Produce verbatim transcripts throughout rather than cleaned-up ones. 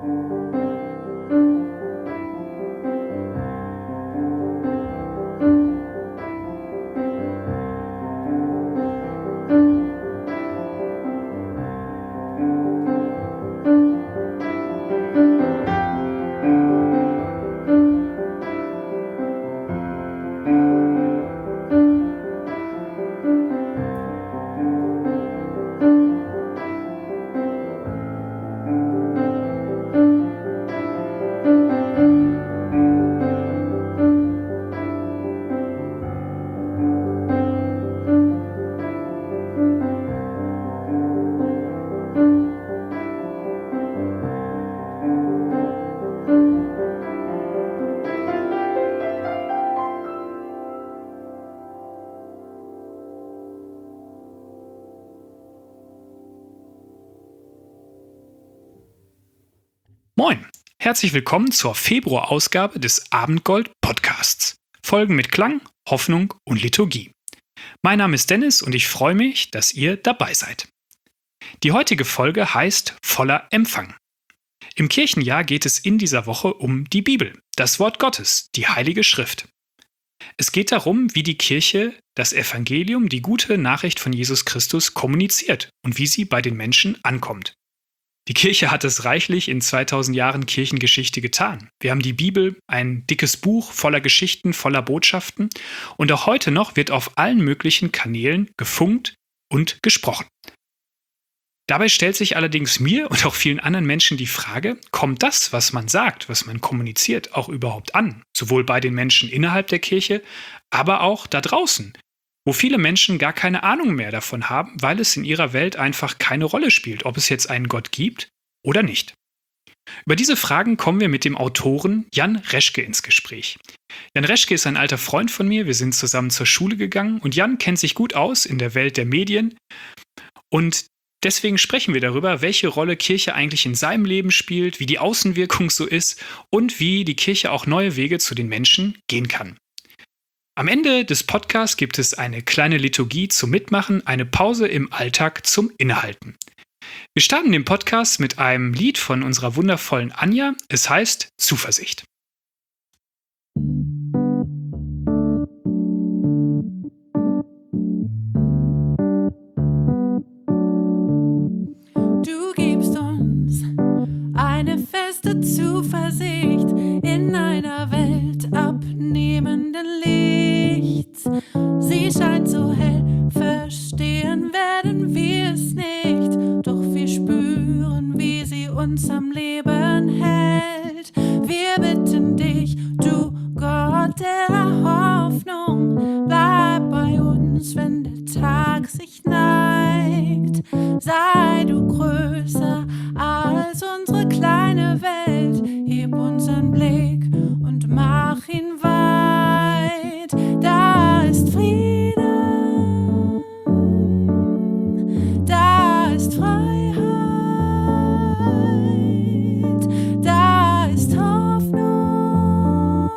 Moin, herzlich willkommen zur Februarausgabe des Abendgold-Podcasts. Folgen mit Klang, Hoffnung und Liturgie. Mein Name ist Dennis und ich freue mich, dass ihr dabei seid. Die heutige Folge heißt Voller Empfang. Im Kirchenjahr geht es in dieser Woche um die Bibel, das Wort Gottes, die Heilige Schrift. Es geht darum, wie die Kirche das Evangelium, die gute Nachricht von Jesus Christus, kommuniziert und wie sie bei den Menschen ankommt. Die Kirche hat es reichlich in zweitausend Jahren Kirchengeschichte getan. Wir haben die Bibel, ein dickes Buch voller Geschichten, voller Botschaften, und auch heute noch wird auf allen möglichen Kanälen gefunkt und gesprochen. Dabei stellt sich allerdings mir und auch vielen anderen Menschen die Frage, kommt das, was man sagt, was man kommuniziert, auch überhaupt an? Sowohl bei den Menschen innerhalb der Kirche, aber auch da draußen, wo viele Menschen gar keine Ahnung mehr davon haben, weil es in ihrer Welt einfach keine Rolle spielt, ob es jetzt einen Gott gibt oder nicht. Über diese Fragen kommen wir mit dem Autoren Jan Reschke ins Gespräch. Jan Reschke ist ein alter Freund von mir, wir sind zusammen zur Schule gegangen und Jan kennt sich gut aus in der Welt der Medien und deswegen sprechen wir darüber, welche Rolle Kirche eigentlich in seinem Leben spielt, wie die Außenwirkung so ist und wie die Kirche auch neue Wege zu den Menschen gehen kann. Am Ende des Podcasts gibt es eine kleine Liturgie zum Mitmachen, eine Pause im Alltag zum Innehalten. Wir starten den Podcast mit einem Lied von unserer wundervollen Anja. Es heißt Zuversicht. Du gibst uns eine feste Zuversicht in einer Welt abnehmenden Lichts. Sie scheint so hell, verstehen werden wir es nicht, doch wir spüren, wie sie uns am Leben hält. Wir bitten dich, du Gott der Hoffnung, bleib bei uns, wenn der Tag sich neigt. Sei du größer als unsere kleine Welt, heb unseren Blick und mach ihn weit. Da ist Frieden, da ist Freiheit, da ist Hoffnung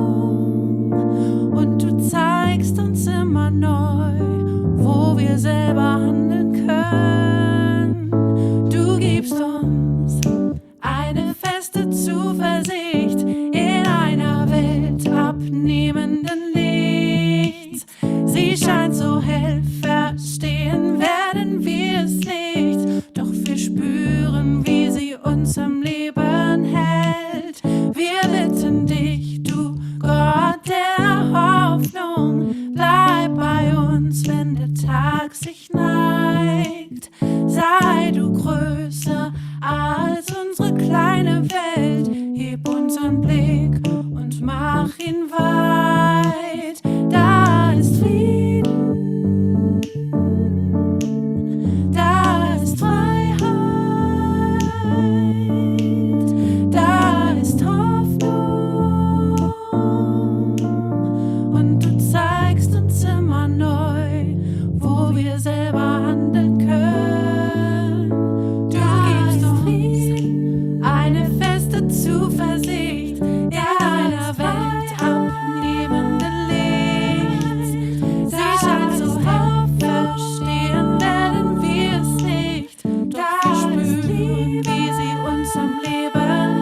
und du zeigst uns immer neu, wo wir selber handeln können. Du gibst uns eine feste Zuversicht in einer Welt abnehmenden Lichts. Sie scheint so hell, verstehen werden wir es nicht, doch wir spüren, wie sie uns am Leben hält. Wir bitten dich, du Gott der Hoffnung, bleib bei uns, wenn der Tag sich neigt. Sei du größer als unsere kleine Welt, heb unseren Blick und mach ihn weit. Da ist Frieden, da ist Freiheit, da ist Hoffnung und du zeigst uns immer neu, wo wir selber handeln können. Du gibst uns eine feste Zuversicht in einer Welt abnehmenden Lichts. Sie scheint so hell, verstehen werden wir es nicht, doch wir spüren, wie sie uns am Leben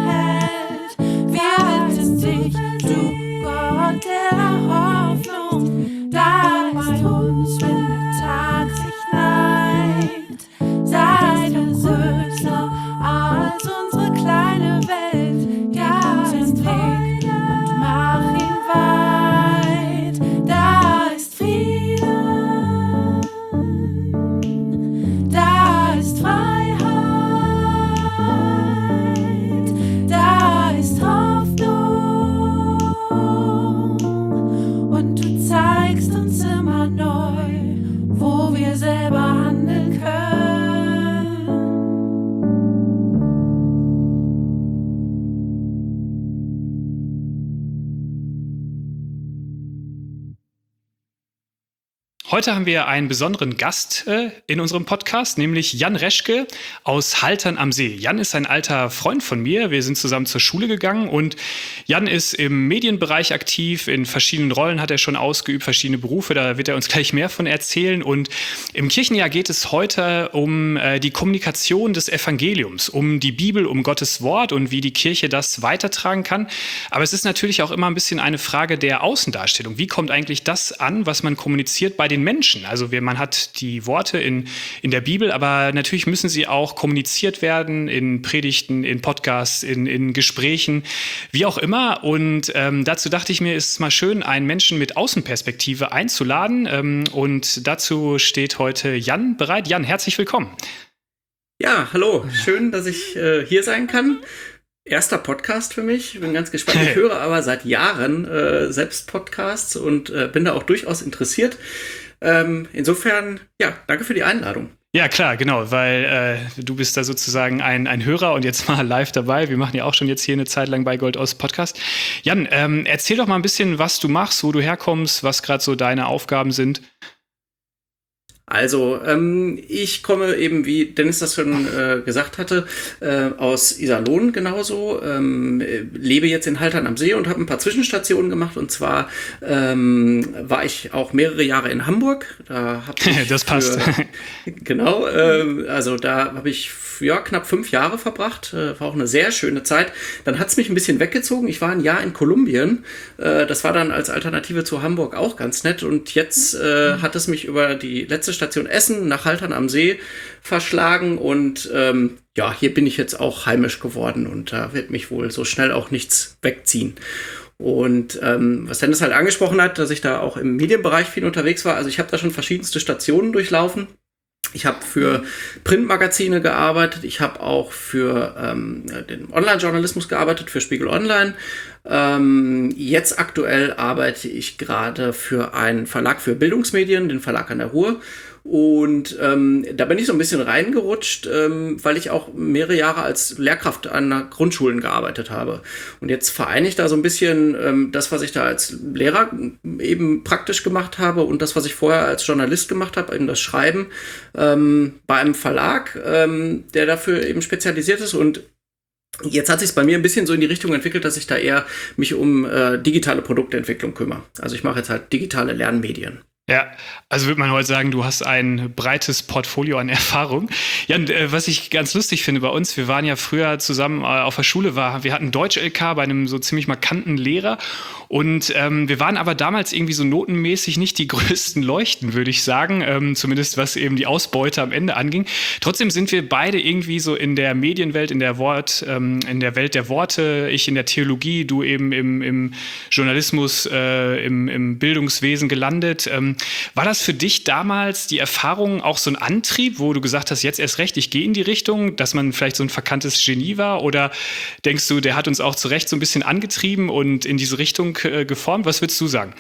Heute haben wir einen besonderen Gast äh, in unserem Podcast, nämlich Jan Reschke aus Haltern am See. Jan ist ein alter Freund von mir. Wir sind zusammen zur Schule gegangen und Jan ist im Medienbereich aktiv. In verschiedenen Rollen hat er schon ausgeübt, verschiedene Berufe. Da wird er uns gleich mehr von erzählen. Und im Kirchenjahr geht es heute um äh, die Kommunikation des Evangeliums, um die Bibel, um Gottes Wort und wie die Kirche das weitertragen kann. Aber es ist natürlich auch immer ein bisschen eine Frage der Außendarstellung. Wie kommt eigentlich das an, was man kommuniziert bei den Menschen? Also wir, man hat die Worte in, in der Bibel, aber natürlich müssen sie auch kommuniziert werden in Predigten, in Podcasts, in, in Gesprächen, wie auch immer. Und ähm, dazu dachte ich mir, ist es mal schön, einen Menschen mit Außenperspektive einzuladen. Ähm, und dazu steht heute Jan bereit. Jan, herzlich willkommen. Ja, hallo. Schön, dass ich äh, hier sein kann. Erster Podcast für mich. Bin ganz gespannt. Ich höre aber seit Jahren äh, selbst Podcasts und äh, bin da auch durchaus interessiert. Ähm, insofern, ja, danke für die Einladung. Ja, klar, genau, weil äh, du bist da sozusagen ein, ein Hörer und jetzt mal live dabei. Wir machen ja auch schon jetzt hier eine Zeit lang bei Gold Ost Podcast. Jan, ähm, erzähl doch mal ein bisschen, was du machst, wo du herkommst, was gerade so deine Aufgaben sind. Also, ähm, ich komme eben, wie Dennis das schon äh, gesagt hatte, äh, aus Iserlohn genauso, ähm, lebe jetzt in Haltern am See und habe ein paar Zwischenstationen gemacht. Und zwar ähm, war ich auch mehrere Jahre in Hamburg. Da hab ich das passt. Für, genau, äh, also da habe ich ja, knapp fünf Jahre verbracht. Äh, war auch eine sehr schöne Zeit. Dann hat es mich ein bisschen weggezogen. Ich war ein Jahr in Kolumbien. Äh, das war dann als Alternative zu Hamburg auch ganz nett. Und jetzt äh, hat es mich über die letzte Station Essen nach Haltern am See verschlagen und ähm, ja, hier bin ich jetzt auch heimisch geworden und da wird mich wohl so schnell auch nichts wegziehen. Und ähm, was Dennis halt angesprochen hat, dass ich da auch im Medienbereich viel unterwegs war, also ich habe da schon verschiedenste Stationen durchlaufen. Ich habe für Printmagazine gearbeitet, ich habe auch für ähm, den Online-Journalismus gearbeitet, für Spiegel Online. Ähm, jetzt aktuell arbeite ich gerade für einen Verlag für Bildungsmedien, den Verlag an der Ruhr. Und ähm, da bin ich so ein bisschen reingerutscht, ähm, weil ich auch mehrere Jahre als Lehrkraft an Grundschulen gearbeitet habe. Und jetzt vereine ich da so ein bisschen ähm, das, was ich da als Lehrer eben praktisch gemacht habe und das, was ich vorher als Journalist gemacht habe, eben das Schreiben ähm, bei einem Verlag, ähm, der dafür eben spezialisiert ist. Und jetzt hat sich es bei mir ein bisschen so in die Richtung entwickelt, dass ich da eher mich um äh, digitale Produktentwicklung kümmere. Also ich mache jetzt halt digitale Lernmedien. Ja, also würde man heute sagen, du hast ein breites Portfolio an Erfahrung. Ja, und, äh, was ich ganz lustig finde bei uns, wir waren ja früher zusammen äh, auf der Schule, war, wir hatten Deutsch-L K bei einem so ziemlich markanten Lehrer und ähm, wir waren aber damals irgendwie so notenmäßig nicht die größten Leuchten, würde ich sagen, ähm, zumindest was eben die Ausbeute am Ende anging. Trotzdem sind wir beide irgendwie so in der Medienwelt, in der Wort, ähm, in der Welt der Worte, ich in der Theologie, du eben im, im Journalismus, äh, im, im Bildungswesen gelandet. Ähm, War das für dich damals die Erfahrung auch so ein Antrieb, wo du gesagt hast, jetzt erst recht, ich gehe in die Richtung, dass man vielleicht so ein verkanntes Genie war? Oder denkst du, der hat uns auch zu Recht so ein bisschen angetrieben und in diese Richtung äh, geformt? Was würdest du sagen?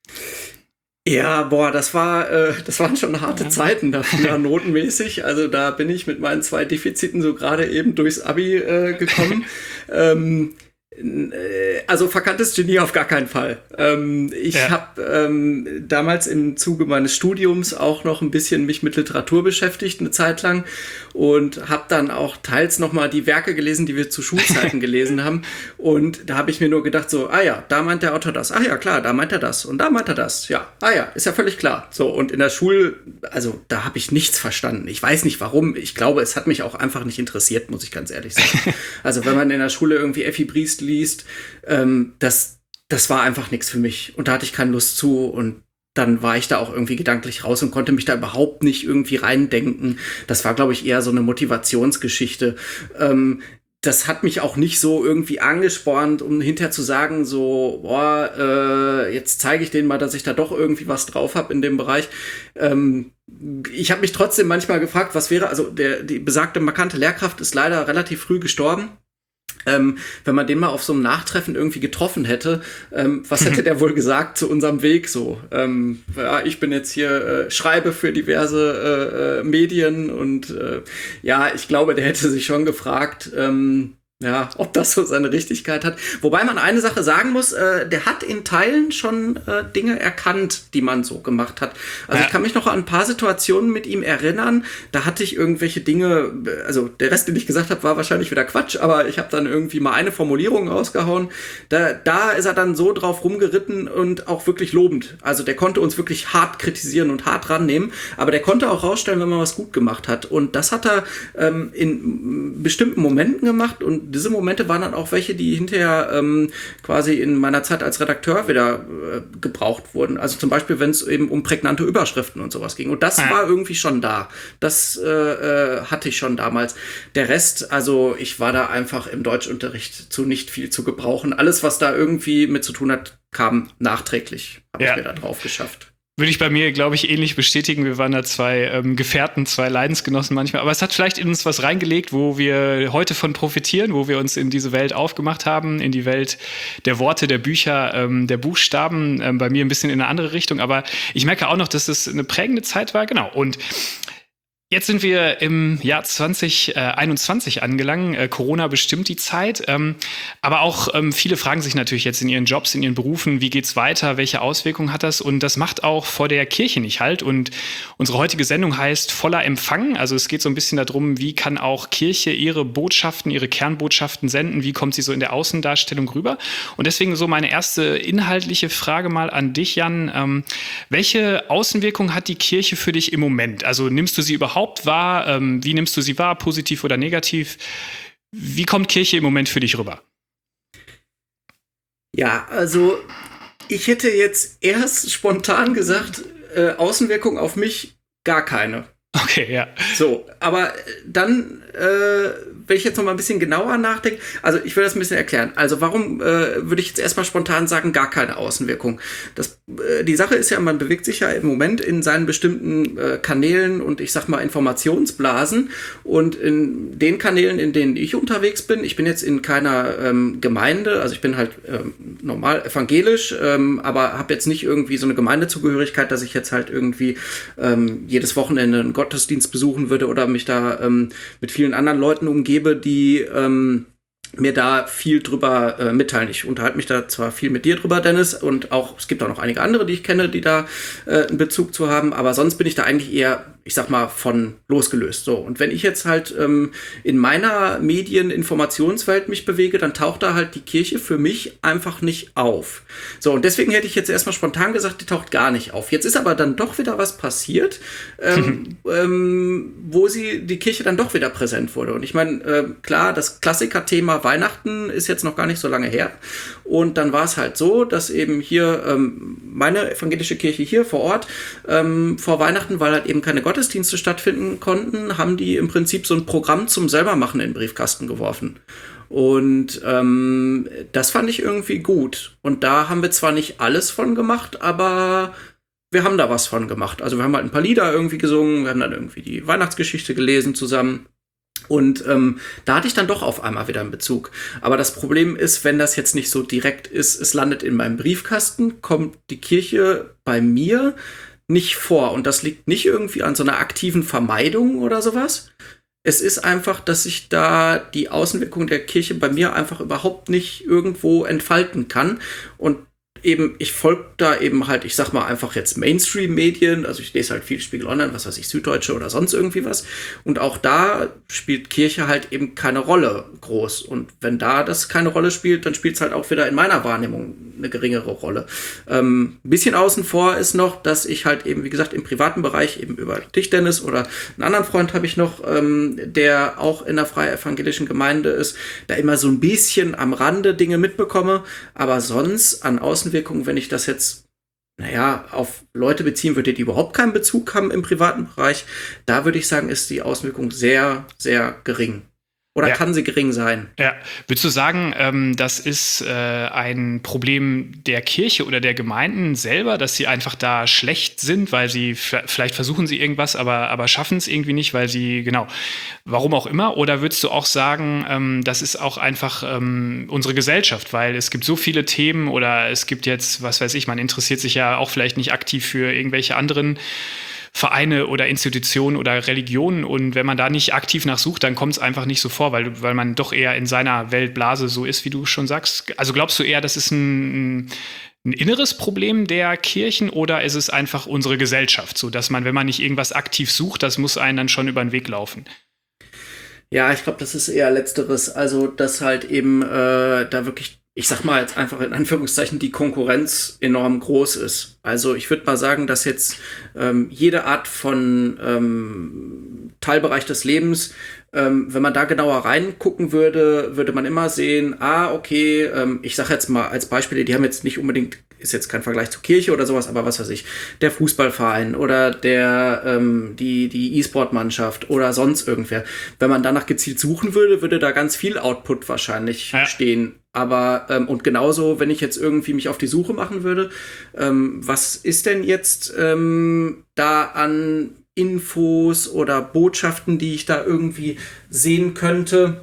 Ja, boah, das war, äh, das waren schon harte ja. Zeiten dafür, notenmäßig. Also da bin ich mit meinen zwei Defiziten so gerade eben durchs Abi äh, gekommen. ähm, Also verkanntes Genie auf gar keinen Fall. Ähm, ich ja. habe ähm, damals im Zuge meines Studiums auch noch ein bisschen mich mit Literatur beschäftigt, eine Zeit lang. Und habe dann auch teils nochmal die Werke gelesen, die wir zu Schulzeiten gelesen haben. Und da habe ich mir nur gedacht so, ah ja, da meint der Autor das. Ach ja, klar, da meint er das. Und da meint er das. Ja, ah ja, ist ja völlig klar. So, und in der Schule, also da habe ich nichts verstanden. Ich weiß nicht warum. Ich glaube, es hat mich auch einfach nicht interessiert, muss ich ganz ehrlich sagen. Also wenn man in der Schule irgendwie Effi Briest liest, ähm, das, das war einfach nichts für mich. Und da hatte ich keine Lust zu und dann war ich da auch irgendwie gedanklich raus und konnte mich da überhaupt nicht irgendwie reindenken. Das war, glaube ich, eher so eine Motivationsgeschichte. Ähm, das hat mich auch nicht so irgendwie angespornt, um hinterher zu sagen, so, boah, äh, jetzt zeige ich denen mal, dass ich da doch irgendwie was drauf habe in dem Bereich. Ähm, ich habe mich trotzdem manchmal gefragt, was wäre, also der, die besagte markante Lehrkraft ist leider relativ früh gestorben. Ähm, wenn man den mal auf so einem Nachtreffen irgendwie getroffen hätte, ähm, was hätte der wohl gesagt zu unserem Weg so? Ähm, ja, ich bin jetzt hier, äh, schreibe für diverse äh, äh, Medien und äh, ja, ich glaube, der hätte sich schon gefragt, ähm, Ja, ob das so seine Richtigkeit hat. Wobei man eine Sache sagen muss, äh, der hat in Teilen schon äh, Dinge erkannt, die man so gemacht hat. Also ja. Ich kann mich noch an ein paar Situationen mit ihm erinnern, da hatte ich irgendwelche Dinge, also der Rest, den ich gesagt habe, war wahrscheinlich wieder Quatsch, aber ich habe dann irgendwie mal eine Formulierung rausgehauen. Da, da ist er dann so drauf rumgeritten und auch wirklich lobend. Also der konnte uns wirklich hart kritisieren und hart rannehmen, aber der konnte auch rausstellen, wenn man was gut gemacht hat. Und das hat er ähm, in bestimmten Momenten gemacht und diese Momente waren dann auch welche, die hinterher ähm, quasi in meiner Zeit als Redakteur wieder äh, gebraucht wurden. Also zum Beispiel, wenn es eben um prägnante Überschriften und sowas ging. Und das ja. war irgendwie schon da. Das äh, äh, hatte ich schon damals. Der Rest, also ich war da einfach im Deutschunterricht zu nicht viel zu gebrauchen. Alles, was da irgendwie mit zu tun hat, kam nachträglich. Habe ja. ich mir da drauf geschafft. Würde ich bei mir, glaube ich, ähnlich bestätigen. Wir waren da zwei ähm, Gefährten, zwei Leidensgenossen manchmal. Aber es hat vielleicht in uns was reingelegt, wo wir heute von profitieren, wo wir uns in diese Welt aufgemacht haben, in die Welt der Worte, der Bücher, ähm, der Buchstaben. Ähm, bei mir ein bisschen in eine andere Richtung. Aber ich merke auch noch, dass es eine prägende Zeit war. Genau. Und jetzt sind wir im Jahr zwanzig einundzwanzig angelangt. Äh, Corona bestimmt die Zeit. Ähm, aber auch ähm, viele fragen sich natürlich jetzt in ihren Jobs, in ihren Berufen, wie geht's weiter? Welche Auswirkungen hat das? Und das macht auch vor der Kirche nicht halt. Und unsere heutige Sendung heißt Voller Empfang. Also es geht so ein bisschen darum, wie kann auch Kirche ihre Botschaften, ihre Kernbotschaften senden? Wie kommt sie so in der Außendarstellung rüber? Und deswegen so meine erste inhaltliche Frage mal an dich, Jan. Ähm, welche Außenwirkung hat die Kirche für dich im Moment? Also nimmst du sie überhaupt wahr? Ähm, wie nimmst du sie wahr? Positiv oder negativ? Wie kommt Kirche im Moment für dich rüber? Ja, also ich hätte jetzt erst spontan gesagt, äh, Außenwirkung auf mich gar keine. Okay, ja. So, aber dann, äh, wenn ich jetzt noch mal ein bisschen genauer nachdenke, also ich will das ein bisschen erklären. Also warum äh, würde ich jetzt erstmal spontan sagen, gar keine Außenwirkung? Das, äh, die Sache ist ja, man bewegt sich ja im Moment in seinen bestimmten äh, Kanälen und ich sag mal Informationsblasen und in den Kanälen, in denen ich unterwegs bin, ich bin jetzt in keiner ähm, Gemeinde, also ich bin halt ähm, normal evangelisch, ähm, aber habe jetzt nicht irgendwie so eine Gemeindezugehörigkeit, dass ich jetzt halt irgendwie ähm, jedes Wochenende einen Gottesdienst besuchen würde oder mich da ähm, mit vielen anderen Leuten umgebe, die ähm, mir da viel drüber äh, mitteilen. Ich unterhalte mich da zwar viel mit dir drüber, Dennis, und auch, es gibt auch noch einige andere, die ich kenne, die da äh, einen Bezug zu haben, aber sonst bin ich da eigentlich eher, ich sag mal, von losgelöst. So, und wenn ich jetzt halt ähm, in meiner Medieninformationswelt mich bewege, dann taucht da halt die Kirche für mich einfach nicht auf. So, und deswegen hätte ich jetzt erstmal spontan gesagt, die taucht gar nicht auf. Jetzt ist aber dann doch wieder was passiert, ähm, ähm, wo sie, die Kirche dann doch wieder präsent wurde. Und ich meine, äh, klar, das Klassiker-Thema Weihnachten ist jetzt noch gar nicht so lange her. Und dann war es halt so, dass eben hier ähm, meine evangelische Kirche hier vor Ort ähm, vor Weihnachten, weil halt eben keine Gottesdienste stattfinden konnten, haben die im Prinzip so ein Programm zum Selbermachen in den Briefkasten geworfen. Und ähm, das fand ich irgendwie gut. Und da haben wir zwar nicht alles von gemacht, aber wir haben da was von gemacht. Also wir haben halt ein paar Lieder irgendwie gesungen, wir haben dann irgendwie die Weihnachtsgeschichte gelesen zusammen. Und ähm, da hatte ich dann doch auf einmal wieder einen Bezug. Aber das Problem ist, wenn das jetzt nicht so direkt ist, es landet in meinem Briefkasten, kommt die Kirche bei mir nicht vor. Und das liegt nicht irgendwie an so einer aktiven Vermeidung oder sowas. Es ist einfach, dass sich da die Außenwirkung der Kirche bei mir einfach überhaupt nicht irgendwo entfalten kann. Und eben, ich folge da eben halt, ich sag mal einfach jetzt Mainstream-Medien, also ich lese halt viel Spiegel Online, was weiß ich, Süddeutsche oder sonst irgendwie was. Und auch da spielt Kirche halt eben keine Rolle groß. Und wenn da das keine Rolle spielt, dann spielt es halt auch wieder in meiner Wahrnehmung eine geringere Rolle. Ähm, ein bisschen außen vor ist noch, dass ich halt eben, wie gesagt, im privaten Bereich eben über dich, Dennis, oder einen anderen Freund habe ich noch, ähm, der auch in der freie evangelischen Gemeinde ist, da immer so ein bisschen am Rande Dinge mitbekomme, aber sonst an Außenwirkungen, wenn ich das jetzt, naja, auf Leute beziehen würde, die überhaupt keinen Bezug haben im privaten Bereich, da würde ich sagen, ist die Außenwirkung sehr, sehr gering. Oder ja. kann sie gering sein? Ja. Würdest du sagen, ähm, das ist äh, ein Problem der Kirche oder der Gemeinden selber, dass sie einfach da schlecht sind, weil sie f- vielleicht versuchen sie irgendwas, aber, aber schaffen es irgendwie nicht, weil sie, genau, warum auch immer? Oder würdest du auch sagen, ähm, das ist auch einfach ähm, unsere Gesellschaft, weil es gibt so viele Themen oder es gibt jetzt, was weiß ich, man interessiert sich ja auch vielleicht nicht aktiv für irgendwelche anderen Vereine oder Institutionen oder Religionen. Und wenn man da nicht aktiv nachsucht, dann kommt es einfach nicht so vor, weil, weil man doch eher in seiner Weltblase so ist, wie du schon sagst. Also glaubst du eher, das ist ein, ein inneres Problem der Kirchen oder ist es einfach unsere Gesellschaft, so dass man, wenn man nicht irgendwas aktiv sucht, das muss einen dann schon über den Weg laufen? Ja, ich glaube, das ist eher Letzteres. Also, dass halt eben äh, da wirklich, ich sag mal jetzt einfach in Anführungszeichen, die Konkurrenz enorm groß ist. Also ich würde mal sagen, dass jetzt ähm, jede Art von ähm, Teilbereich des Lebens, ähm, wenn man da genauer reingucken würde, würde man immer sehen, ah, okay, ähm, ich sage jetzt mal als Beispiele, die haben jetzt nicht unbedingt, ist jetzt kein Vergleich zur Kirche oder sowas, aber was weiß ich, der Fußballverein oder der ähm, die die E-Sport-Mannschaft oder sonst irgendwer. Wenn man danach gezielt suchen würde, würde da ganz viel Output wahrscheinlich ja. stehen. Aber, ähm, und genauso, wenn ich jetzt irgendwie mich auf die Suche machen würde, ähm, was ist denn jetzt ähm, da an Infos oder Botschaften, die ich da irgendwie sehen könnte,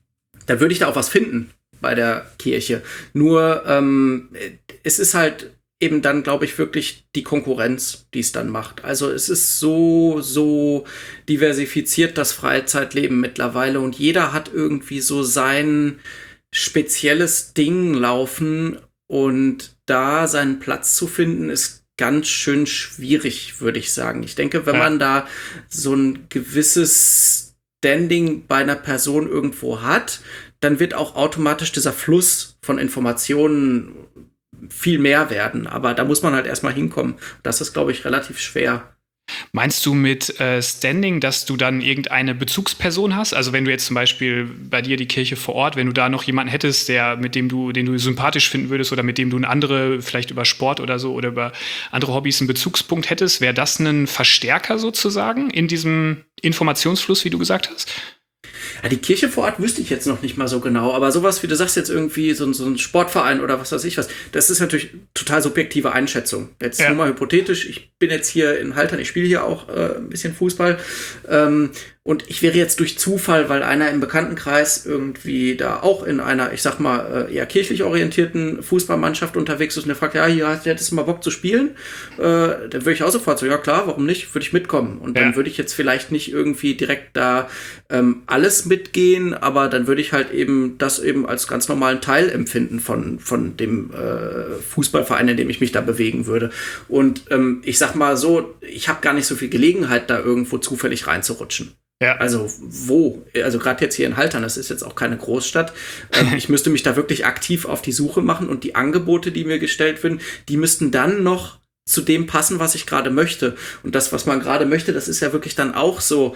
da würde ich da auch was finden bei der Kirche. Nur, ähm, es ist halt eben dann, glaube ich, wirklich die Konkurrenz, die es dann macht. Also es ist so, so diversifiziert, das Freizeitleben mittlerweile und jeder hat irgendwie so sein spezielles Ding laufen und da seinen Platz zu finden, ist ganz schön schwierig, würde ich sagen. Ich denke, wenn ja. man da so ein gewisses Standing bei einer Person irgendwo hat, dann wird auch automatisch dieser Fluss von Informationen viel mehr werden. Aber da muss man halt erstmal hinkommen. Das ist, glaube ich, relativ schwer. Meinst du mit äh, Standing, dass du dann irgendeine Bezugsperson hast? Also wenn du jetzt zum Beispiel bei dir die Kirche vor Ort, wenn du da noch jemanden hättest, der mit dem du, den du sympathisch finden würdest oder mit dem du eine andere, vielleicht über Sport oder so oder über andere Hobbys einen Bezugspunkt hättest, wäre das ein Verstärker sozusagen in diesem Informationsfluss, wie du gesagt hast? Ja, die Kirche vor Ort wüsste ich jetzt noch nicht mal so genau, aber sowas, wie du sagst, jetzt irgendwie so, so ein Sportverein oder was weiß ich was, das ist natürlich total subjektive Einschätzung. Jetzt ja. nur mal hypothetisch, ich bin jetzt hier in Haltern, ich spiele hier auch äh, ein bisschen Fußball ähm, und ich wäre jetzt durch Zufall, weil einer im Bekanntenkreis irgendwie da auch in einer, ich sag mal, äh, eher kirchlich orientierten Fußballmannschaft unterwegs ist und der fragt, ja, hier hättest du mal Bock zu spielen? Äh, dann würde ich auch sofort so, ja klar, warum nicht? Würde ich mitkommen. Und dann ja. würde ich jetzt vielleicht nicht irgendwie direkt da ähm, alles mitgehen, aber dann würde ich halt eben das eben als ganz normalen Teil empfinden von, von dem äh, Fußballverein, in dem ich mich da bewegen würde. Und ähm, ich sag mal so, ich habe gar nicht so viel Gelegenheit, da irgendwo zufällig reinzurutschen. Ja. Also wo? Also gerade jetzt hier in Haltern, das ist jetzt auch keine Großstadt. Ähm, ich müsste mich da wirklich aktiv auf die Suche machen und die Angebote, die mir gestellt werden, die müssten dann noch zu dem passen, was ich gerade möchte. Und das, was man gerade möchte, das ist ja wirklich dann auch so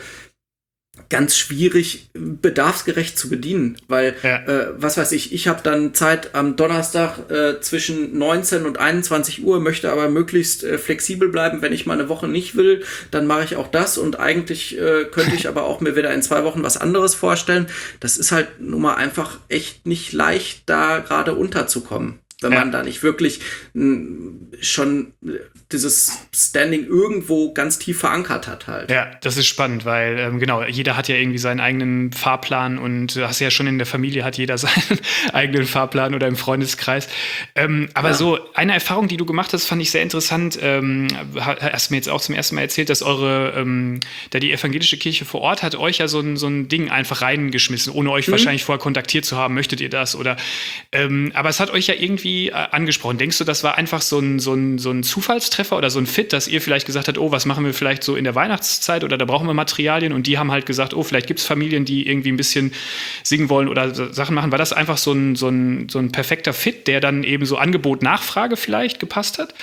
ganz schwierig, bedarfsgerecht zu bedienen, weil, ja. äh, was weiß ich, ich habe dann Zeit am Donnerstag äh, zwischen neunzehn und einundzwanzig Uhr, möchte aber möglichst äh, flexibel bleiben. Wenn ich mal eine Woche nicht will, dann mache ich auch das und eigentlich äh, könnte ich aber auch mir wieder in zwei Wochen was anderes vorstellen. Das ist halt nun mal einfach echt nicht leicht, da gerade unterzukommen, wenn ja. man da nicht wirklich m, schon dieses Standing irgendwo ganz tief verankert hat halt. Ja, das ist spannend, weil ähm, genau, jeder hat ja irgendwie seinen eigenen Fahrplan und du hast ja schon in der Familie hat jeder seinen eigenen Fahrplan oder im Freundeskreis. Ähm, aber ja. so eine Erfahrung, die du gemacht hast, fand ich sehr interessant. Ähm, hast mir jetzt auch zum ersten Mal erzählt, dass eure, ähm, da die evangelische Kirche vor Ort hat euch ja so ein, so ein Ding einfach reingeschmissen, ohne euch mhm. wahrscheinlich vorher kontaktiert zu haben. Möchtet ihr das? Oder ähm, aber es hat euch ja irgendwie äh, angesprochen. Denkst du, das war einfach so ein, so ein, so ein Zufallstreffer oder so ein Fit, dass ihr vielleicht gesagt habt, oh, was machen wir vielleicht so in der Weihnachtszeit oder da brauchen wir Materialien und die haben halt gesagt, oh, vielleicht gibt es Familien, die irgendwie ein bisschen singen wollen oder so Sachen machen. War das einfach so ein, so ein, so ein perfekter Fit, der dann eben so Angebot-Nachfrage vielleicht gepasst hat?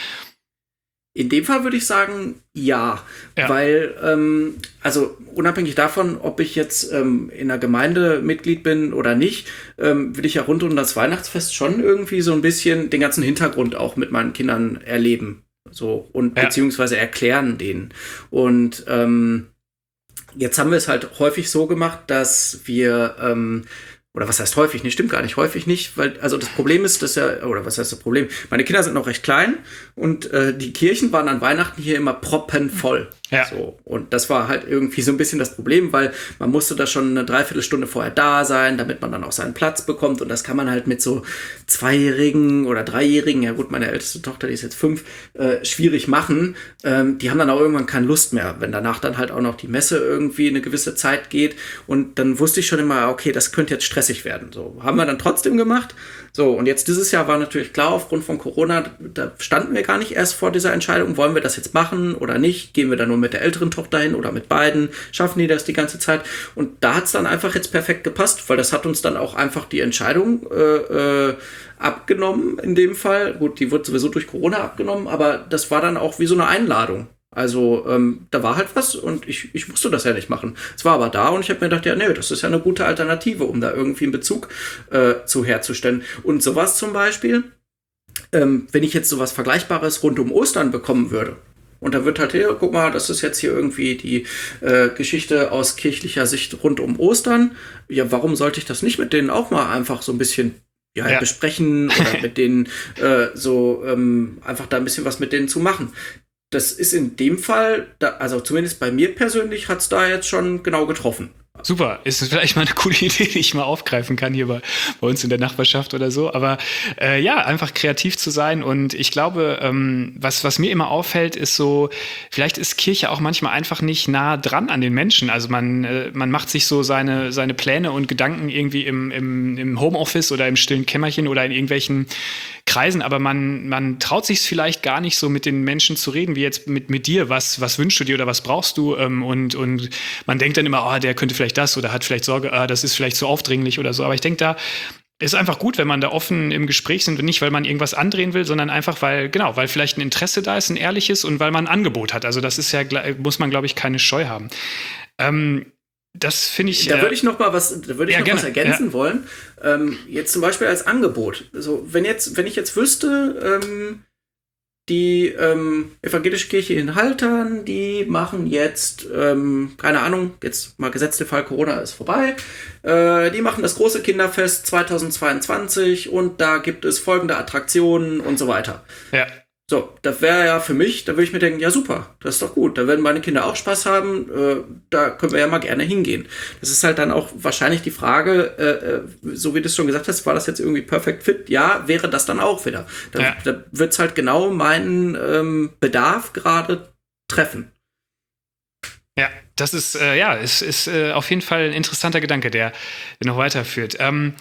In dem Fall würde ich sagen, ja, ja. weil, ähm, also unabhängig davon, ob ich jetzt ähm, in einer Gemeinde Mitglied bin oder nicht, ähm, will ich ja rund um das Weihnachtsfest schon irgendwie so ein bisschen den ganzen Hintergrund auch mit meinen Kindern erleben. So, und ja. beziehungsweise erklären denen. Und ähm, jetzt haben wir es halt häufig so gemacht, dass wir, ähm, oder was heißt häufig nicht, stimmt gar nicht, häufig nicht, weil, also das Problem ist, dass ja, oder was heißt das Problem? Meine Kinder sind noch recht klein und äh, die Kirchen waren an Weihnachten hier immer proppenvoll. Ja. So. Und das war halt irgendwie so ein bisschen das Problem, weil man musste da schon eine Dreiviertelstunde vorher da sein, damit man dann auch seinen Platz bekommt. Und das kann man halt mit so Zweijährigen oder Dreijährigen, ja gut, meine älteste Tochter, die ist jetzt fünf, äh, schwierig machen. Ähm, die haben dann auch irgendwann keine Lust mehr, wenn danach dann halt auch noch die Messe irgendwie eine gewisse Zeit geht. Und dann wusste ich schon immer, okay, das könnte jetzt stressig werden. So, haben wir dann trotzdem gemacht. So, und jetzt dieses Jahr war natürlich klar, aufgrund von Corona, da standen wir gar nicht erst vor dieser Entscheidung, wollen wir das jetzt machen oder nicht? Gehen wir da nur mit der älteren Tochter hin oder mit beiden? Schaffen die das die ganze Zeit? Und da hat es dann einfach jetzt perfekt gepasst, weil das hat uns dann auch einfach die Entscheidung äh, äh, abgenommen in dem Fall. Gut, die wird sowieso durch Corona abgenommen, aber das war dann auch wie so eine Einladung. Also ähm, da war halt was und ich, ich musste das ja nicht machen. Es war aber da und ich habe mir gedacht, ja, nee, das ist ja eine gute Alternative, um da irgendwie einen Bezug äh, zu herzustellen. Und sowas zum Beispiel, ähm, wenn ich jetzt sowas Vergleichbares rund um Ostern bekommen würde, und da wird halt, hey, guck mal, das ist jetzt hier irgendwie die äh, Geschichte aus kirchlicher Sicht rund um Ostern. Ja, warum sollte ich das nicht mit denen auch mal einfach so ein bisschen ja, ja. besprechen oder mit denen äh, so ähm, einfach da ein bisschen was mit denen zu machen? Das ist in dem Fall, da, also zumindest bei mir persönlich, hat es da jetzt schon genau getroffen. Super, ist das vielleicht mal eine coole Idee, die ich mal aufgreifen kann hier bei, bei uns in der Nachbarschaft oder so. Aber äh, ja, einfach kreativ zu sein. Und ich glaube, ähm, was, was mir immer auffällt, ist so, vielleicht ist Kirche auch manchmal einfach nicht nah dran an den Menschen. Also man, äh, man macht sich so seine, seine Pläne und Gedanken irgendwie im, im, im Homeoffice oder im stillen Kämmerchen oder in irgendwelchen Kreisen, aber man, man traut sich es vielleicht gar nicht so mit den Menschen zu reden, wie jetzt mit, mit dir. Was, was wünschst du dir oder was brauchst du? Ähm, und, und man denkt dann immer, oh, der könnte vielleicht das oder hat vielleicht Sorge, ah, das ist vielleicht zu aufdringlich oder so. Aber ich denke, da ist einfach gut, wenn man da offen im Gespräch sind und nicht, weil man irgendwas andrehen will, sondern einfach, weil, genau, weil vielleicht ein Interesse da ist, ein ehrliches und weil man ein Angebot hat. Also das ist ja, muss man, glaube ich, keine Scheu haben. Ähm, Das finde ich. Da würde ich noch mal was, da würde ich ja, noch gerne. was ergänzen ja. wollen. Ähm, jetzt zum Beispiel als Angebot. Also wenn jetzt, wenn ich jetzt wüsste, ähm, die ähm, evangelische Kirche in Haltern, die machen jetzt, ähm, keine Ahnung, jetzt mal gesetzte Fall, Corona ist vorbei, äh, die machen das große Kinderfest zweitausendzweiundzwanzig und da gibt es folgende Attraktionen und so weiter. Ja. So, das wäre ja für mich, da würde ich mir denken, ja super, das ist doch gut, da werden meine Kinder auch Spaß haben, äh, da können wir ja mal gerne hingehen. Das ist halt dann auch wahrscheinlich die Frage, äh, so wie du es schon gesagt hast, war das jetzt irgendwie perfect fit? Ja, wäre das dann auch wieder. Da, ja. da wird es halt genau meinen ähm, Bedarf gerade treffen. Ja, das ist, äh, ja, ist, ist äh, auf jeden Fall ein interessanter Gedanke, der, der noch weiterführt. Ähm,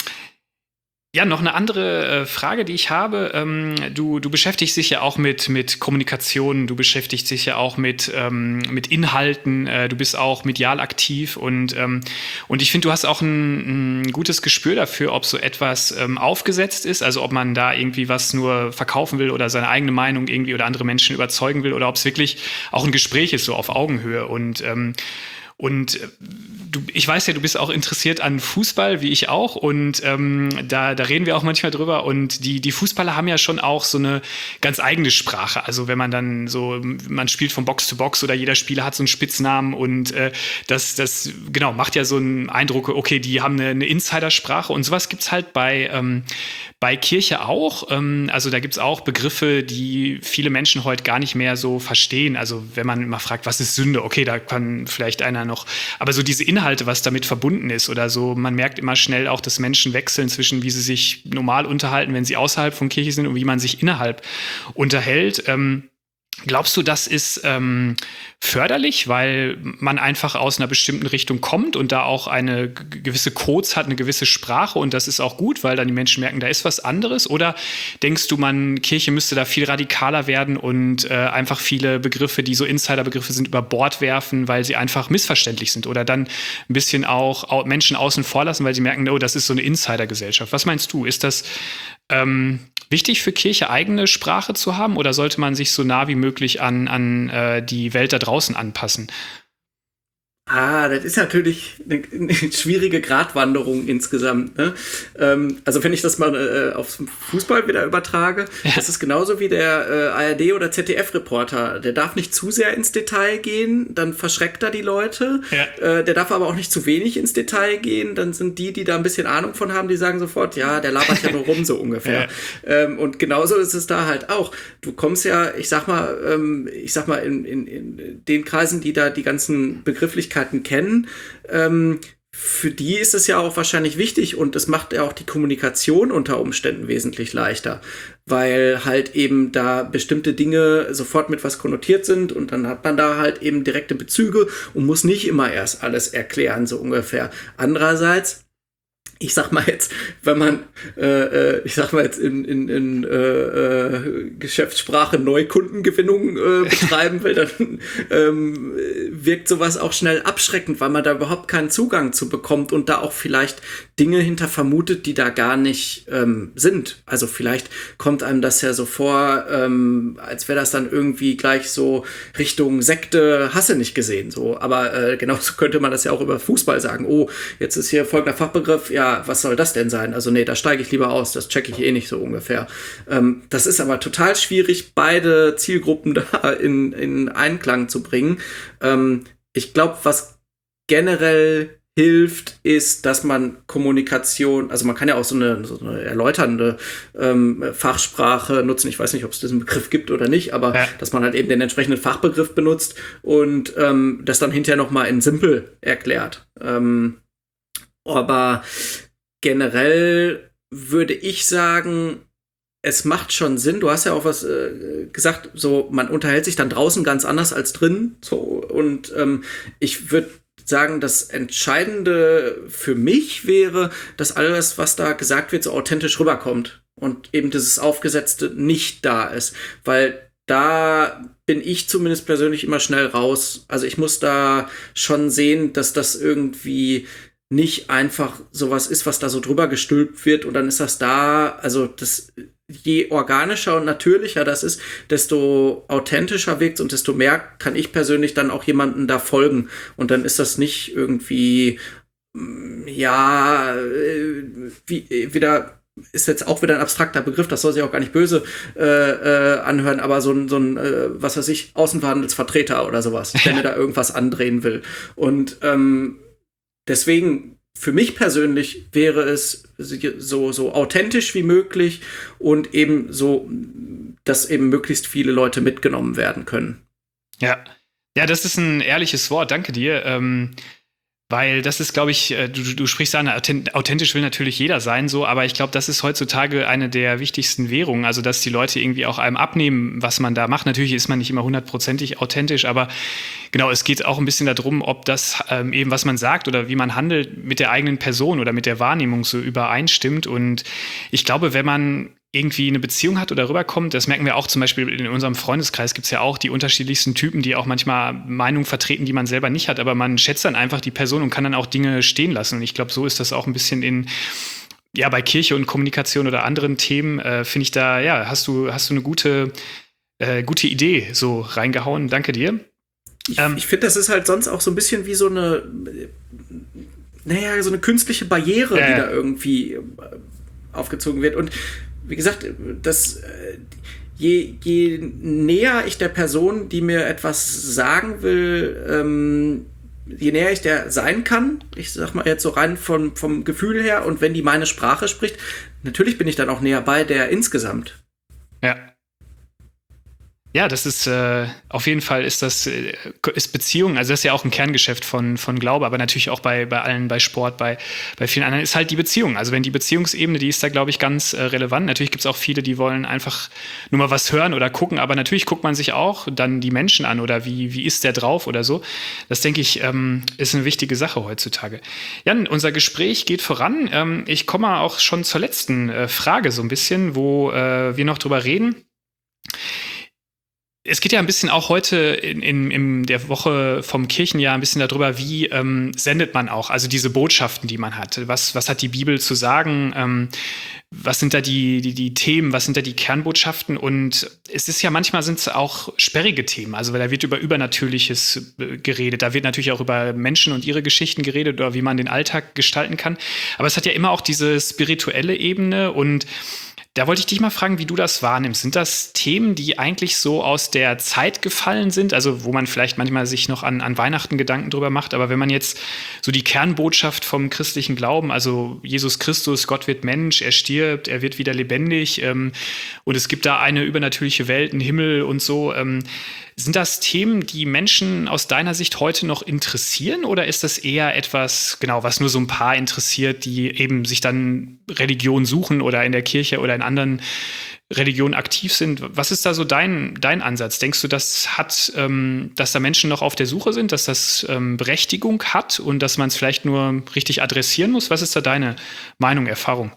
Ja, noch eine andere äh, Frage, die ich habe. Ähm, du, du beschäftigst dich ja auch mit, mit Kommunikation, du beschäftigst dich ja auch mit, ähm, mit Inhalten, äh, du bist auch medial aktiv und, ähm, und ich finde, du hast auch ein, ein gutes Gespür dafür, ob so etwas ähm, aufgesetzt ist, also ob man da irgendwie was nur verkaufen will oder seine eigene Meinung irgendwie oder andere Menschen überzeugen will oder ob es wirklich auch ein Gespräch ist, so auf Augenhöhe und ähm, Und du, ich weiß ja, du bist auch interessiert an Fußball, wie ich auch. Und ähm, da, da reden wir auch manchmal drüber. Und die, die Fußballer haben ja schon auch so eine ganz eigene Sprache. Also wenn man dann so, man spielt von Box zu Box oder jeder Spieler hat so einen Spitznamen. Und äh, das, das genau macht ja so einen Eindruck, okay, die haben eine, eine Insidersprache. Und sowas gibt's halt bei, ähm, bei Kirche auch. Ähm, also da gibt's auch Begriffe, die viele Menschen heute gar nicht mehr so verstehen. Also wenn man immer fragt, was ist Sünde? Okay, da kann vielleicht einer noch. Aber so diese Inhalte, was damit verbunden ist oder so, man merkt immer schnell auch, dass Menschen wechseln zwischen, wie sie sich normal unterhalten, wenn sie außerhalb von Kirche sind und wie man sich innerhalb unterhält. Ähm, glaubst du, das ist ähm, förderlich, weil man einfach aus einer bestimmten Richtung kommt und da auch eine g- gewisse Codes hat, eine gewisse Sprache und das ist auch gut, weil dann die Menschen merken, da ist was anderes? Oder denkst du, man Kirche müsste da viel radikaler werden und äh, einfach viele Begriffe, die so Insiderbegriffe sind, über Bord werfen, weil sie einfach missverständlich sind? Oder dann ein bisschen auch au- Menschen außen vor lassen, weil sie merken, oh, das ist so eine Insidergesellschaft. Was meinst du? Ist das ähm, wichtig für Kirche, eigene Sprache zu haben oder sollte man sich so nah wie möglich an, an äh, die Welt da draußen anpassen? Ah, das ist natürlich eine, eine schwierige Gratwanderung insgesamt. Ne? Ähm, also wenn ich das mal äh, aufs Fußball wieder übertrage, ja. Das ist genauso wie der äh, A R D- oder Z D F-Reporter. Der darf nicht zu sehr ins Detail gehen, dann verschreckt er die Leute. Ja. Äh, der darf aber auch nicht zu wenig ins Detail gehen. Dann sind die, die da ein bisschen Ahnung von haben, die sagen sofort, ja, der labert ja nur rum, so ungefähr. Ja. Ähm, und genauso ist es da halt auch. Du kommst ja, ich sag mal, ähm, ich sag mal, in, in, in den Kreisen, die da die ganzen Begrifflichkeiten kennen, ähm, für die ist es ja auch wahrscheinlich wichtig und das macht ja auch die Kommunikation unter Umständen wesentlich leichter, weil halt eben da bestimmte Dinge sofort mit was konnotiert sind und dann hat man da halt eben direkte Bezüge und muss nicht immer erst alles erklären, so ungefähr. Andererseits, ich sag mal jetzt, wenn man, äh, ich sag mal jetzt in, in, in äh, äh, Geschäftssprache Neukundengewinnung äh, betreiben will, dann ähm, wirkt sowas auch schnell abschreckend, weil man da überhaupt keinen Zugang zu bekommt und da auch vielleicht Dinge hinter vermutet, die da gar nicht ähm, sind. Also vielleicht kommt einem das ja so vor, ähm, als wäre das dann irgendwie gleich so Richtung Sekte, Hasse nicht gesehen. So, aber äh, genauso könnte man das ja auch über Fußball sagen. Oh, jetzt ist hier folgender Fachbegriff, ja, was soll das denn sein? Also nee, da steige ich lieber aus, das checke ich eh nicht so ungefähr. Ähm, das ist aber total schwierig, beide Zielgruppen da in, in Einklang zu bringen. Ähm, ich glaube, was generell hilft, ist, dass man Kommunikation, also man kann ja auch so eine, so eine erläuternde ähm, Fachsprache nutzen. Ich weiß nicht, ob es diesen Begriff gibt oder nicht, aber ja. Dass man halt eben den entsprechenden Fachbegriff benutzt und ähm, das dann hinterher noch mal in simpel erklärt. Ähm, aber generell würde ich sagen, es macht schon Sinn. Du hast ja auch was äh, gesagt, so man unterhält sich dann draußen ganz anders als drin. So und ähm, ich würde sagen, das Entscheidende für mich wäre, dass alles, was da gesagt wird, so authentisch rüberkommt und eben dieses Aufgesetzte nicht da ist, weil da bin ich zumindest persönlich immer schnell raus. Also ich muss da schon sehen, dass das irgendwie nicht einfach sowas ist, was da so drüber gestülpt wird und dann ist das da, also das, je organischer und natürlicher das ist, desto authentischer wirkt's und desto mehr kann ich persönlich dann auch jemandem da folgen und dann ist das nicht irgendwie, ja, wie, wieder, ist jetzt auch wieder ein abstrakter Begriff, das soll sich auch gar nicht böse äh, äh, anhören, aber so ein, so ein äh, was weiß ich, Außenverhandelsvertreter oder sowas, der mir da irgendwas andrehen will und ähm, deswegen, für mich persönlich wäre es so, so authentisch wie möglich und eben so, dass eben möglichst viele Leute mitgenommen werden können. Ja, ja, das ist ein ehrliches Wort, danke dir. Ähm Weil das ist, glaube ich, du, du sprichst an, authentisch will natürlich jeder sein, so, aber ich glaube, das ist heutzutage eine der wichtigsten Währungen, also dass die Leute irgendwie auch einem abnehmen, was man da macht. Natürlich ist man nicht immer hundertprozentig authentisch, aber genau, es geht auch ein bisschen darum, ob das ähm, eben, was man sagt oder wie man handelt, mit der eigenen Person oder mit der Wahrnehmung so übereinstimmt. Und ich glaube, wenn man irgendwie eine Beziehung hat oder rüberkommt, das merken wir auch zum Beispiel in unserem Freundeskreis, gibt es ja auch die unterschiedlichsten Typen, die auch manchmal Meinungen vertreten, die man selber nicht hat, aber man schätzt dann einfach die Person und kann dann auch Dinge stehen lassen. Und ich glaube, so ist das auch ein bisschen in, ja, bei Kirche und Kommunikation oder anderen Themen, äh, finde ich da, ja, hast du, hast du eine gute, äh, gute Idee so reingehauen. Danke dir. Ich, ähm, ich finde, das ist halt sonst auch so ein bisschen wie so eine, naja, so eine künstliche Barriere, äh, die da irgendwie aufgezogen wird. Und wie gesagt, das, je, je näher ich der Person, die mir etwas sagen will, ähm, je näher ich der sein kann, ich sag mal jetzt so rein vom, vom Gefühl her, und wenn die meine Sprache spricht, natürlich bin ich dann auch näher bei der insgesamt. Ja. Ja, das ist äh, auf jeden Fall ist das äh, ist Beziehung, also das ist ja auch ein Kerngeschäft von, von Glaube, aber natürlich auch bei, bei allen, bei Sport, bei, bei vielen anderen ist halt die Beziehung. Also wenn die Beziehungsebene, die ist da, glaube ich, ganz äh, relevant. Natürlich gibt es auch viele, die wollen einfach nur mal was hören oder gucken, aber natürlich guckt man sich auch dann die Menschen an oder wie, wie ist der drauf oder so. Das, denke ich, ähm, ist eine wichtige Sache heutzutage. Jan, unser Gespräch geht voran. Ähm, ich komme auch schon zur letzten äh, Frage so ein bisschen, wo äh, wir noch drüber reden. Es geht ja ein bisschen auch heute in, in, in der Woche vom Kirchenjahr ein bisschen darüber, wie ähm, sendet man auch, also diese Botschaften, die man hat. Was, was hat die Bibel zu sagen? Ähm, was sind da die, die, die Themen, was sind da die Kernbotschaften? Und es ist ja manchmal sind es auch sperrige Themen. Also weil da wird über Übernatürliches äh, geredet. Da wird natürlich auch über Menschen und ihre Geschichten geredet oder wie man den Alltag gestalten kann. Aber es hat ja immer auch diese spirituelle Ebene. Und da wollte ich dich mal fragen, wie du das wahrnimmst. Sind das Themen, die eigentlich so aus der Zeit gefallen sind? Also wo man vielleicht manchmal sich noch an, an Weihnachten Gedanken drüber macht. Aber wenn man jetzt so die Kernbotschaft vom christlichen Glauben, also Jesus Christus, Gott wird Mensch, er stirbt, er wird wieder lebendig ähm, und es gibt da eine übernatürliche Welt, einen Himmel und so. Ähm, sind das Themen, die Menschen aus deiner Sicht heute noch interessieren? Oder ist das eher etwas, genau, was nur so ein paar interessiert, die eben sich dann Religion suchen oder in der Kirche oder in anderen Religionen aktiv sind? Was ist da so dein, dein Ansatz? Denkst du, das hat, ähm, dass da Menschen noch auf der Suche sind, dass das ähm, Berechtigung hat und dass man es vielleicht nur richtig adressieren muss? Was ist da deine Meinung, Erfahrung?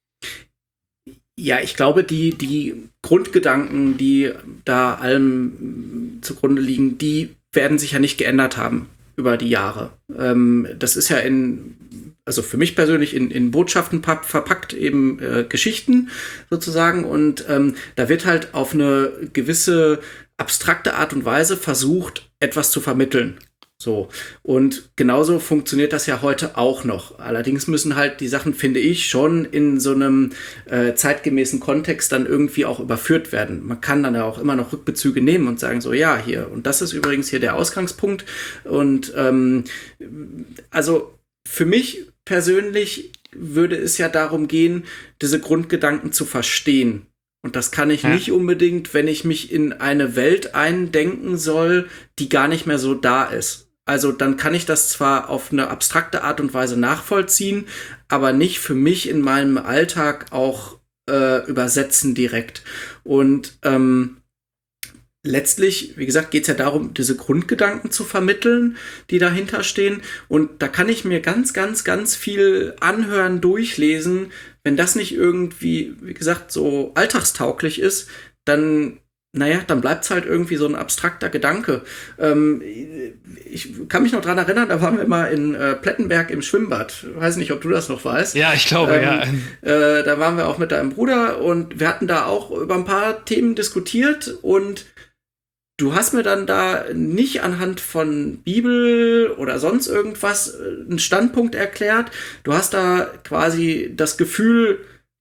Ja, ich glaube, die, die Grundgedanken, die da allem zugrunde liegen, die werden sich ja nicht geändert haben über die Jahre. Ähm, das ist ja in, also für mich persönlich in, in Botschaften papp, verpackt eben äh, Geschichten sozusagen und ähm, da wird halt auf eine gewisse abstrakte Art und Weise versucht, etwas zu vermitteln. So. Und genauso funktioniert das ja heute auch noch. Allerdings müssen halt die Sachen, finde ich, schon in so einem äh, zeitgemäßen Kontext dann irgendwie auch überführt werden. Man kann dann ja auch immer noch Rückbezüge nehmen und sagen so, ja, hier, und das ist übrigens hier der Ausgangspunkt. Und ähm, also für mich persönlich würde es ja darum gehen, diese Grundgedanken zu verstehen. Und das kann ich ja. nicht unbedingt, wenn ich mich in eine Welt eindenken soll, die gar nicht mehr so da ist. Also dann kann ich das zwar auf eine abstrakte Art und Weise nachvollziehen, aber nicht für mich in meinem Alltag auch äh, übersetzen direkt. Und ähm, letztlich, wie gesagt, geht es ja darum, diese Grundgedanken zu vermitteln, die dahinter stehen. Und da kann ich mir ganz, ganz, ganz viel anhören, durchlesen. Wenn das nicht irgendwie, wie gesagt, so alltagstauglich ist, dann naja, dann bleibt es halt irgendwie so ein abstrakter Gedanke. Ähm, ich kann mich noch dran erinnern, da waren wir mal in äh, Plettenberg im Schwimmbad. Ich weiß nicht, ob du das noch weißt. Ja, ich glaube, ähm, ja. Äh, da waren wir auch mit deinem Bruder und wir hatten da auch über ein paar Themen diskutiert und du hast mir dann da nicht anhand von Bibel oder sonst irgendwas einen Standpunkt erklärt. Du hast da quasi das Gefühl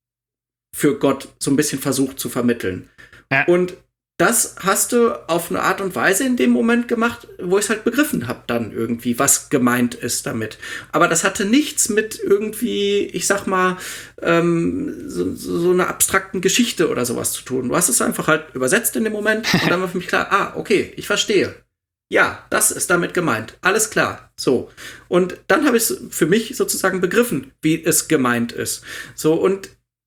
für Gott so ein bisschen versucht zu vermitteln. Ja. Und das hast du auf eine Art und Weise in dem Moment gemacht, wo ich es halt begriffen habe dann irgendwie, was gemeint ist damit. Aber das hatte nichts mit irgendwie, ich sag mal, ähm, so, so einer abstrakten Geschichte oder sowas zu tun. Du hast es einfach halt übersetzt in dem Moment und dann war für mich klar, ah, okay, ich verstehe. Ja, das ist damit gemeint. Alles klar. So. Und dann habe ich es für mich sozusagen begriffen, wie es gemeint ist. So, und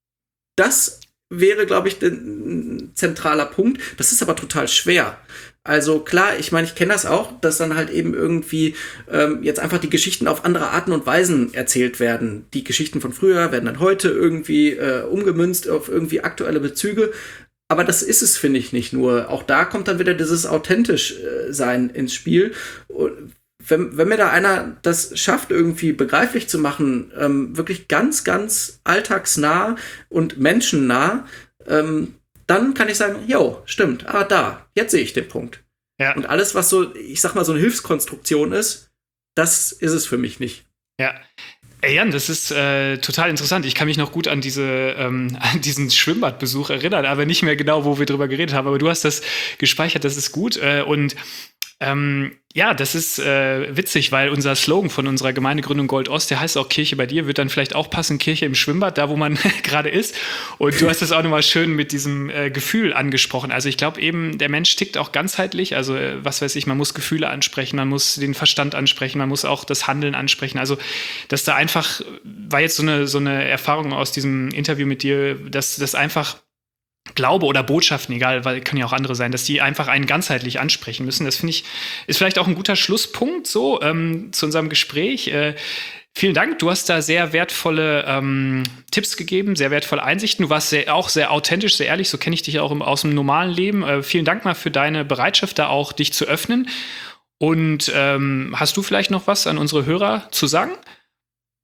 das wäre, glaube ich, ein zentraler Punkt. Das ist aber total schwer. Also klar, ich meine, ich kenne das auch, dass dann halt eben irgendwie ähm, jetzt einfach die Geschichten auf andere Arten und Weisen erzählt werden. Die Geschichten von früher werden dann heute irgendwie äh, umgemünzt auf irgendwie aktuelle Bezüge. Aber das ist es, finde ich, nicht nur. Auch da kommt dann wieder dieses authentisch äh, sein ins Spiel. Und Wenn, wenn mir da einer das schafft, irgendwie begreiflich zu machen, ähm, wirklich ganz, ganz alltagsnah und menschennah, ähm, dann kann ich sagen, jo, stimmt, ah, da, jetzt sehe ich den Punkt. Ja. Und alles, was so, ich sag mal, so eine Hilfskonstruktion ist, das ist es für mich nicht. Ja. Ey Jan, das ist äh, total interessant. Ich kann mich noch gut an, diese, ähm, an diesen Schwimmbadbesuch erinnern, aber nicht mehr genau, wo wir drüber geredet haben. Aber du hast das gespeichert, das ist gut. Äh, und Ähm, ja, das ist äh, witzig, weil unser Slogan von unserer Gemeindegründung Gold Ost, der heißt auch Kirche bei dir, wird dann vielleicht auch passen, Kirche im Schwimmbad, da wo man gerade ist. Und du hast das auch nochmal schön mit diesem äh, Gefühl angesprochen. Also ich glaube eben, der Mensch tickt auch ganzheitlich. Also äh, was weiß ich, man muss Gefühle ansprechen, man muss den Verstand ansprechen, man muss auch das Handeln ansprechen. Also dass da einfach, war jetzt so eine, so eine Erfahrung aus diesem Interview mit dir, dass das einfach Glaube oder Botschaften, egal, weil können ja auch andere sein, dass die einfach einen ganzheitlich ansprechen müssen. Das finde ich, ist vielleicht auch ein guter Schlusspunkt so ähm, zu unserem Gespräch. Äh, vielen Dank, du hast da sehr wertvolle ähm, Tipps gegeben, sehr wertvolle Einsichten. Du warst sehr, auch sehr authentisch, sehr ehrlich, so kenne ich dich auch im, aus dem normalen Leben. Äh, vielen Dank mal für deine Bereitschaft, da auch dich zu öffnen. Und ähm, hast du vielleicht noch was an unsere Hörer zu sagen?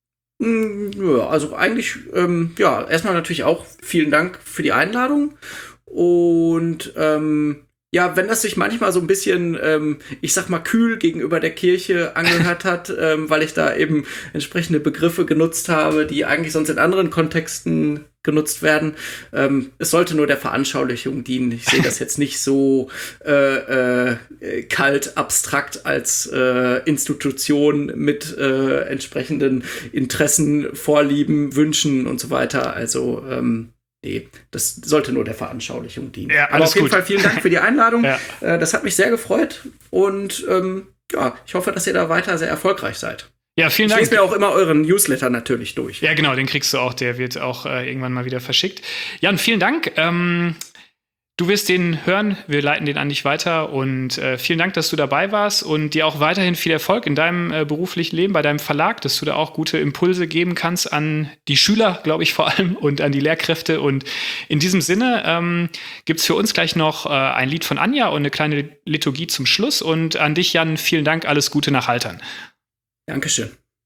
Ja, also eigentlich, ähm, ja, erstmal natürlich auch vielen Dank für die Einladung. Und ähm, ja, wenn das sich manchmal so ein bisschen, ähm, ich sag mal, kühl gegenüber der Kirche angehört hat, ähm, weil ich da eben entsprechende Begriffe genutzt habe, die eigentlich sonst in anderen Kontexten genutzt werden. Ähm, es sollte nur der Veranschaulichung dienen. Ich sehe das jetzt nicht so äh, äh, kalt, abstrakt als äh, Institution mit äh, entsprechenden Interessen, Vorlieben, Wünschen und so weiter. Also ähm, nee, das sollte nur der Veranschaulichung dienen. Ja, Aber alles auf jeden gut. Fall vielen Dank für die Einladung. Ja. Äh, das hat mich sehr gefreut und ähm, ja, ich hoffe, dass ihr da weiter sehr erfolgreich seid. Ja, vielen Ich Dank. lese mir auch immer euren Newsletter natürlich durch. Ja, genau, den kriegst du auch. Der wird auch äh, irgendwann mal wieder verschickt. Jan, vielen Dank. Ähm, du wirst den hören. Wir leiten den an dich weiter. Und äh, vielen Dank, dass du dabei warst. Und dir auch weiterhin viel Erfolg in deinem äh, beruflichen Leben, bei deinem Verlag, dass du da auch gute Impulse geben kannst an die Schüler, glaube ich, vor allem, und an die Lehrkräfte. Und in diesem Sinne ähm, gibt es für uns gleich noch äh, ein Lied von Anja und eine kleine Liturgie zum Schluss. Und an dich, Jan, vielen Dank. Alles Gute nach Haltern. Dankeschön.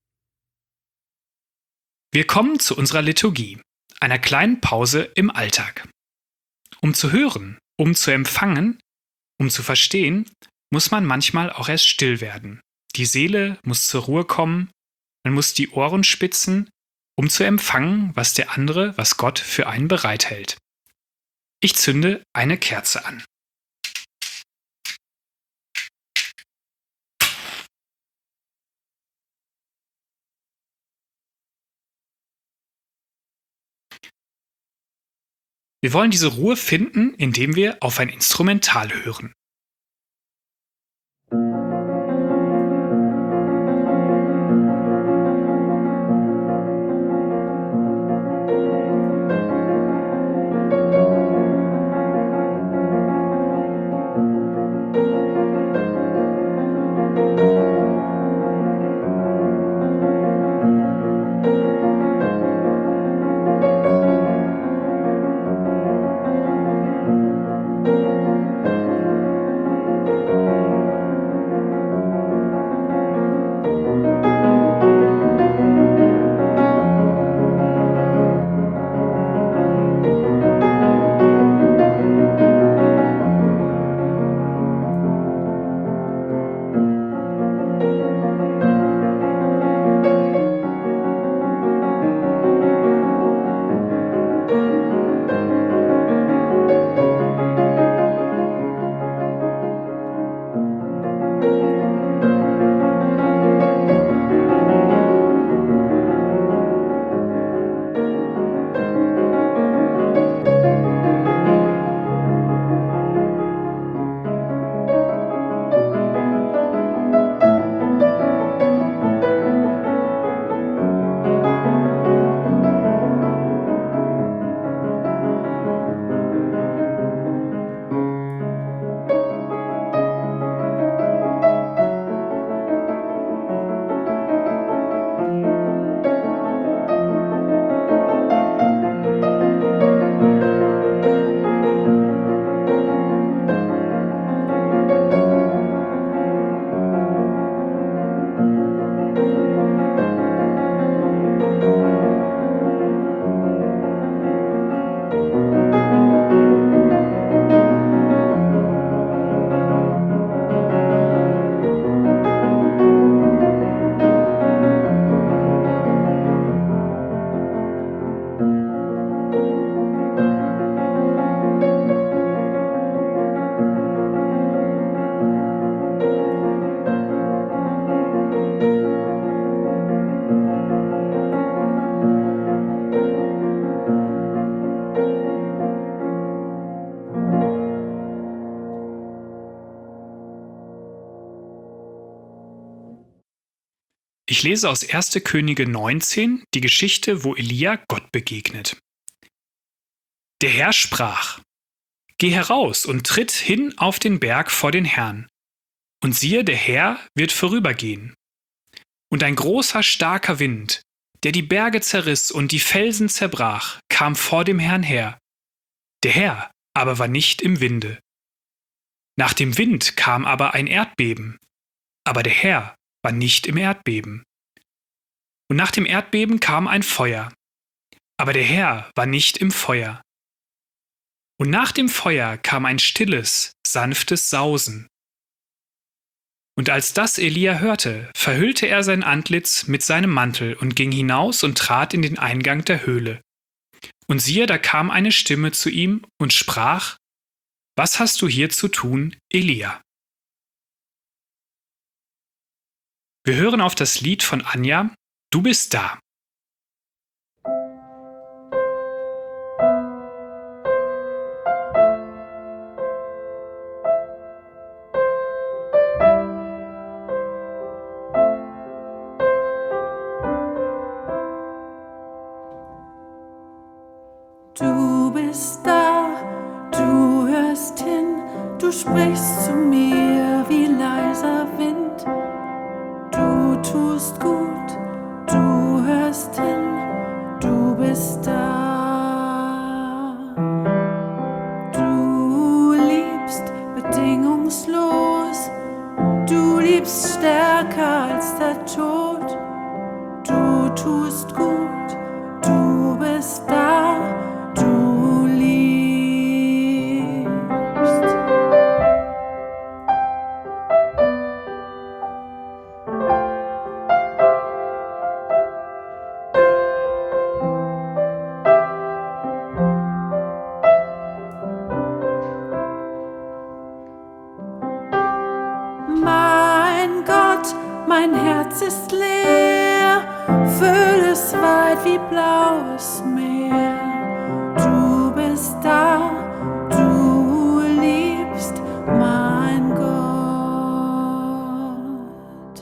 Wir kommen zu unserer Liturgie, einer kleinen Pause im Alltag. Um zu hören, um zu empfangen, um zu verstehen, muss man manchmal auch erst still werden. Die Seele muss zur Ruhe kommen, man muss die Ohren spitzen, um zu empfangen, was der andere, was Gott für einen bereithält. Ich zünde eine Kerze an. Wir wollen diese Ruhe finden, indem wir auf ein Instrumental hören. Ich lese aus erster Könige neunzehn die Geschichte, wo Elia Gott begegnet. Der Herr sprach: Geh heraus und tritt hin auf den Berg vor den Herrn. Und siehe, der Herr wird vorübergehen. Und ein großer, starker Wind, der die Berge zerriss und die Felsen zerbrach, kam vor dem Herrn her. Der Herr aber war nicht im Winde. Nach dem Wind kam aber ein Erdbeben, aber der Herr war nicht im Erdbeben. Und nach dem Erdbeben kam ein Feuer. Aber der Herr war nicht im Feuer. Und nach dem Feuer kam ein stilles, sanftes Sausen. Und als das Elia hörte, verhüllte er sein Antlitz mit seinem Mantel und ging hinaus und trat in den Eingang der Höhle. Und siehe, da kam eine Stimme zu ihm und sprach: Was hast du hier zu tun, Elia? Wir hören auf das Lied von Anja, Du bist da. Du bist da, du hörst hin, du sprichst zu mir wie leiser Wind. Du tust gut, du hörst hin, du bist da. Du liebst bedingungslos, du liebst stärker als der Tod. Du tust gut, du bist da. Du liebst. Mein Gott, mein Herz ist leer, füll es weit wie blaues Meer. Du bist da, du liebst, mein Gott.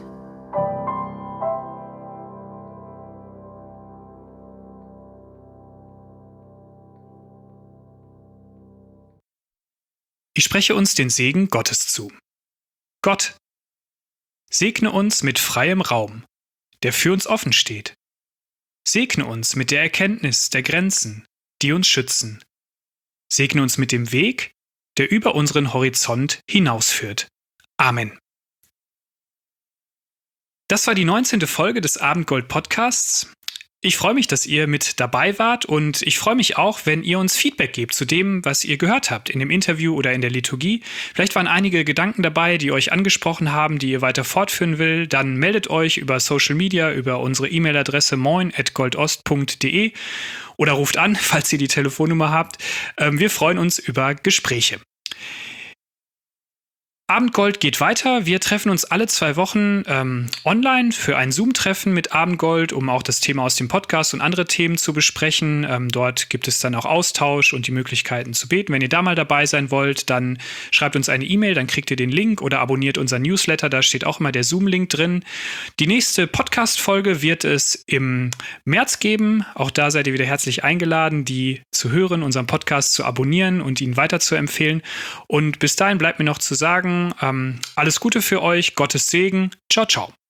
Ich spreche uns den Segen Gottes zu. Gott, segne uns mit freiem Raum, der für uns offen steht. Segne uns mit der Erkenntnis der Grenzen, die uns schützen. Segne uns mit dem Weg, der über unseren Horizont hinausführt. Amen. Das war die neunzehnte Folge des Abendgold-Podcasts. Ich freue mich, dass ihr mit dabei wart und ich freue mich auch, wenn ihr uns Feedback gebt zu dem, was ihr gehört habt in dem Interview oder in der Liturgie. Vielleicht waren einige Gedanken dabei, die euch angesprochen haben, die ihr weiter fortführen will. Dann meldet euch über Social Media, über unsere E-Mail-Adresse moin at goldost punkt de oder ruft an, falls ihr die Telefonnummer habt. Wir freuen uns über Gespräche. Abendgold geht weiter. Wir treffen uns alle zwei Wochen ähm, online für ein Zoom-Treffen mit Abendgold, um auch das Thema aus dem Podcast und andere Themen zu besprechen. Ähm, dort gibt es dann auch Austausch und die Möglichkeiten zu beten. Wenn ihr da mal dabei sein wollt, dann schreibt uns eine E-Mail, dann kriegt ihr den Link oder abonniert unseren Newsletter, da steht auch immer der Zoom-Link drin. Die nächste Podcast-Folge wird es im März geben. Auch da seid ihr wieder herzlich eingeladen, die zu hören, unseren Podcast zu abonnieren und ihn weiter zu empfehlen. Und bis dahin bleibt mir noch zu sagen, Ähm, alles Gute für euch, Gottes Segen, ciao, ciao.